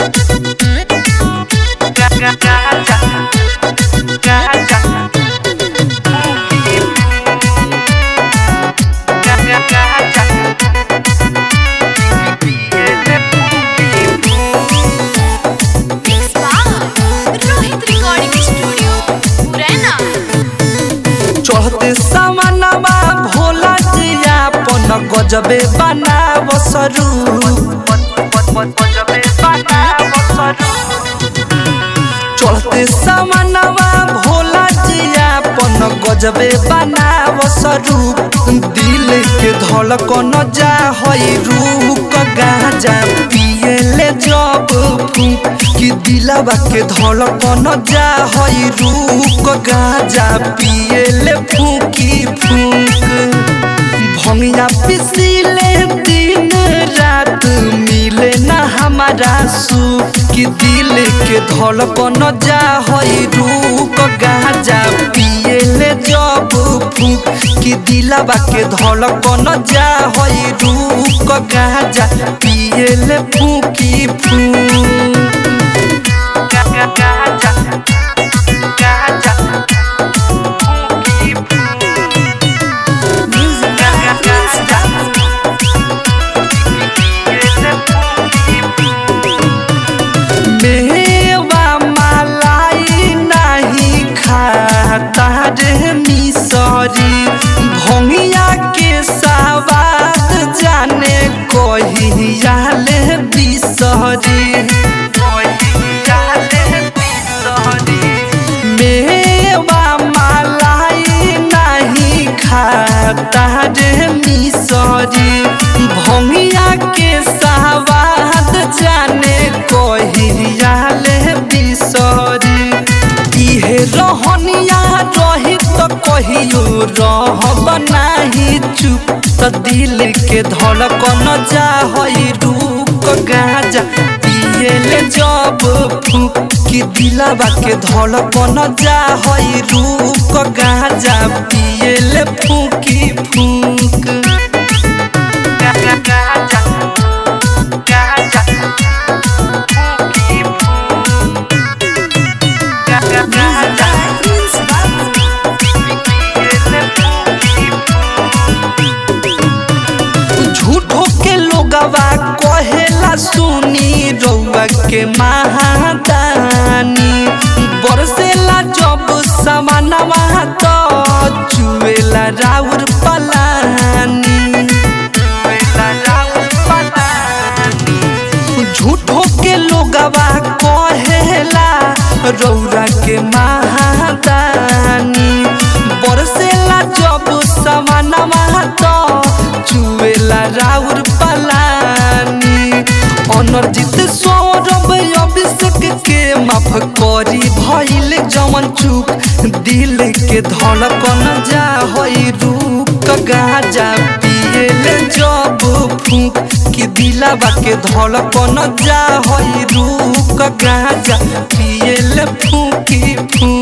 चढ़ते सामनवा भोला जिया पन गजबे बनाव स्वरूप। चढ़ते सामनवा भोला जिया पन गजबे बनाव स्वरूप। दिल के धड़कन जा हई रूह गांजा पिए ले जब फूंक कि दिलवा के धड़कन जा हई रूह गांजा पिए ले फूंकी फूंक। भंगिया पिसीले दिन रात मिले ना हमारा सुख कि दिल के धड़कन जा हई रूह गांजा पिए ले जब फूंक कि दिलवा के धड़कन जा हई रूह गांजा पिए ले फूंकी फूंक। भंगिया के सवाद जाने कहिया ले बिसरी। मेवा मलाई नहीं खाता रे मिसरी। भंगिया के सवाद जाने कहिया ले बिसरी। इहे रहनिया रही तो कहियो रहब नाही चुप तो दिल के धड़कन जा हई रूह गांजा पिए ले जब फूंक कि दिलवा के धड़कन जा हई रूह गांजा पिए ले फूंकी फूंक। कहेला सुनी रउआ के महादानी बरसेला जब समानवा तो चुएला राउर पलानी। झूठो के लोगवा कहेला रउआ के महादानी बरसेला जब समानवा तो चुएला राउर पलानी। अनर्जित सौरभ अभिषेक के माफ करी भइल जवन चूक दिल के धड़कन जा हई रूह गांजा पिए ले जब फूंक कि दिलवा के धड़कन जा हई रूह गांजा पिए ले फूंकी फूंक।